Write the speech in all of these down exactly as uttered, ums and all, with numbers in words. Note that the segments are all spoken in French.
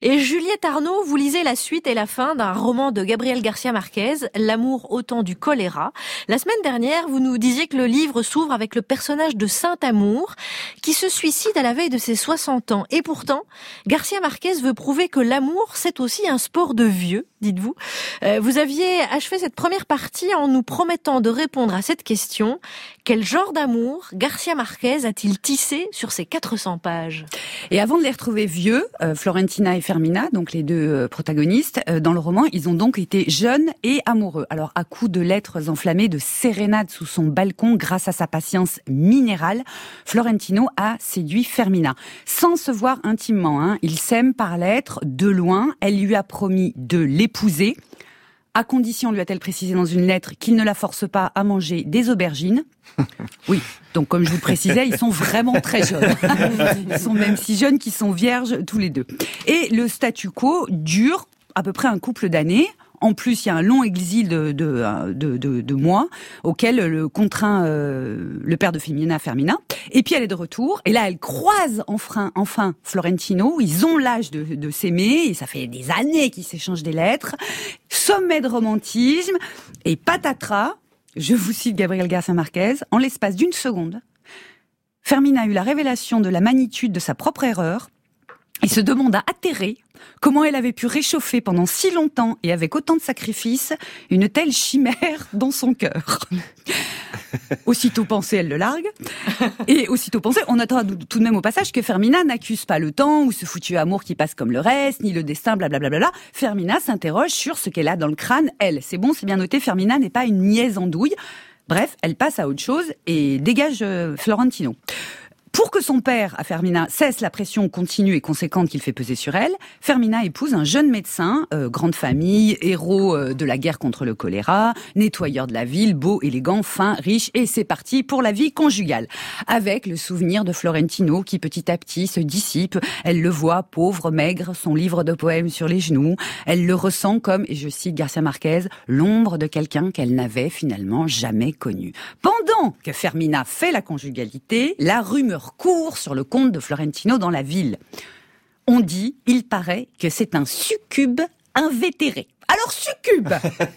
Et Juliette Arnaud, vous lisez la suite et la fin d'un roman de Gabriel García Márquez, L'amour au temps du choléra. La semaine dernière, vous nous disiez que le livre s'ouvre avec le personnage de Saint-Amour, qui se suicide à la veille de ses soixante ans. Et pourtant, García Márquez veut prouver que l'amour, c'est aussi un sport de vieux, dites-vous. Euh, vous aviez achevé cette première partie en nous promettant de répondre à cette question. Quel genre d'amour García Márquez a-t-il tissé sur ces quatre cents pages ? Et avant de les retrouver vieux, euh, Florentina et Fermina, donc les deux euh, protagonistes, euh, dans le roman, ils ont donc été jeunes et amoureux. Alors, à coups de lettres enflammées, de sérénades sous son balcon, grâce à sa patience minérale, Florentino a séduit Fermina. Sans se voir intimement, hein, ils s'aiment par lettres, de loin. Elle lui a promis de l'épouser. À condition, lui a-t-elle précisé dans une lettre, qu'il ne la force pas à manger des aubergines. Oui, donc comme je vous le précisais, ils sont vraiment très jeunes. Ils sont même si jeunes qu'ils sont vierges tous les deux. Et le statu quo dure à peu près un couple d'années. En plus, il y a un long exil de, de, de, de, de mois auquel le contraint euh, le père de Fermina, Fermina. Et puis elle est de retour. Et là, elle croise enfin, enfin Florentino. Ils ont l'âge de, de s'aimer. Et ça fait des années qu'ils s'échangent des lettres. Sommet de romantisme. Et patatras, je vous cite Gabriel García Márquez, en l'espace d'une seconde, Fermina a eu la révélation de la magnitude de sa propre erreur. Il se demanda atterré comment elle avait pu réchauffer pendant si longtemps et avec autant de sacrifices une telle chimère dans son cœur. Aussitôt pensé, elle le largue. Et aussitôt pensé, on notera tout de même au passage que Fermina n'accuse pas le temps ou ce foutu amour qui passe comme le reste, ni le destin, blablabla. Fermina s'interroge sur ce qu'elle a dans le crâne, elle. C'est bon, c'est bien noté, Fermina n'est pas une niaise andouille. Bref, elle passe à autre chose et dégage euh, Florentino. Pour que son père, à Fermina, cesse la pression continue et conséquente qu'il fait peser sur elle, Fermina épouse un jeune médecin, euh, grande famille, héros euh, de la guerre contre le choléra, nettoyeur de la ville, beau, élégant, fin, riche, et c'est parti pour la vie conjugale. Avec le souvenir de Florentino qui petit à petit se dissipe, elle le voit pauvre, maigre, son livre de poèmes sur les genoux, elle le ressent comme, et je cite García Márquez, l'ombre de quelqu'un qu'elle n'avait finalement jamais connu. Pendant que Fermina fait la conjugalité, la rumeur court sur le compte de Florentino dans la ville. On dit, il paraît, que c'est un succube invétéré. Alors succube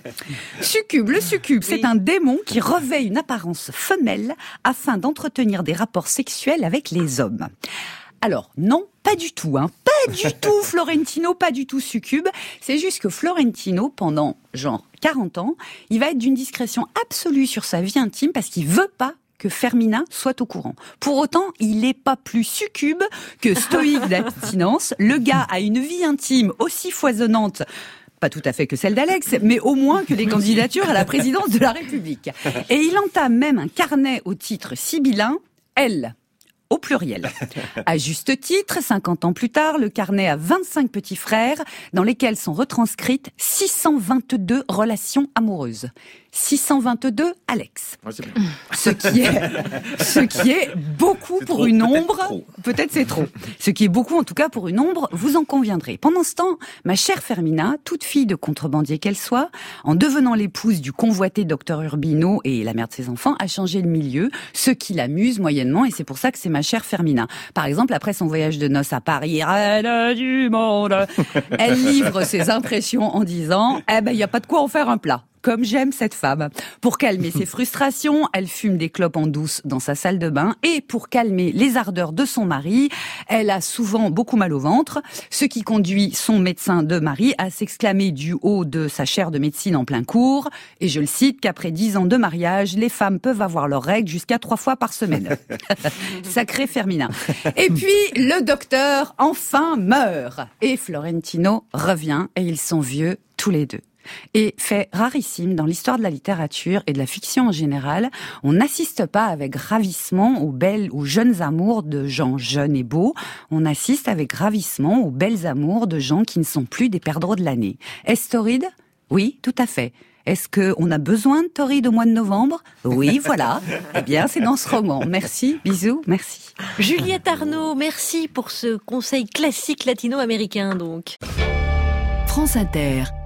Succube, le succube, oui. C'est un démon qui revêt une apparence femelle afin d'entretenir des rapports sexuels avec les hommes. Alors, non, pas du tout, hein. Pas du tout Florentino, pas du tout succube. C'est juste que Florentino, pendant genre quarante ans, il va être d'une discrétion absolue sur sa vie intime parce qu'il veut pas que Fermina soit au courant. Pour autant, il n'est pas plus succube que stoïque d'abstinence. Le gars a une vie intime aussi foisonnante, pas tout à fait que celle d'Alex, mais au moins que les candidatures à la présidence de la République. Et il entame même un carnet au titre sibyllin, elle, au pluriel. À juste titre, cinquante ans plus tard, le carnet a vingt-cinq petits frères dans lesquels sont retranscrites six cent vingt-deux relations amoureuses. six cent vingt-deux Alex. Ouais, c'est ce qui est, ce qui est beaucoup c'est pour trop, une peut-être ombre. trop. Peut-être c'est trop. Ce qui est beaucoup, en tout cas, pour une ombre, vous en conviendrez. Pendant ce temps, ma chère Fermina, toute fille de contrebandier qu'elle soit, en devenant l'épouse du convoité docteur Urbino et la mère de ses enfants, a changé de milieu, ce qui l'amuse moyennement, et c'est pour ça que c'est ma chère Fermina. Par exemple, après son voyage de noces à Paris, reine du monde, elle livre ses impressions en disant, eh ben, il n'y a pas de quoi en faire un plat. Comme j'aime cette femme. Pour calmer ses frustrations, elle fume des clopes en douce dans sa salle de bain. Et pour calmer les ardeurs de son mari, elle a souvent beaucoup mal au ventre, ce qui conduit son médecin de mari à s'exclamer du haut de sa chaire de médecine en plein cours. Et je le cite, qu'après dix ans de mariage, les femmes peuvent avoir leurs règles jusqu'à trois fois par semaine. Sacré Fermina. Et puis, le docteur enfin meurt. Et Florentino revient et ils sont vieux tous les deux. Et fait rarissime dans l'histoire de la littérature et de la fiction en général, on n'assiste pas avec ravissement aux belles, aux jeunes amours de gens jeunes et beaux, on assiste avec ravissement aux belles amours de gens qui ne sont plus des perdreaux de l'année. Est-ce torride ? Oui, tout à fait. Est-ce qu'on a besoin de torride au mois de novembre ? Oui, voilà. Eh bien, c'est dans ce roman. Merci, bisous, merci. Juliette Arnaud, merci pour ce conseil classique latino-américain, donc. France Inter.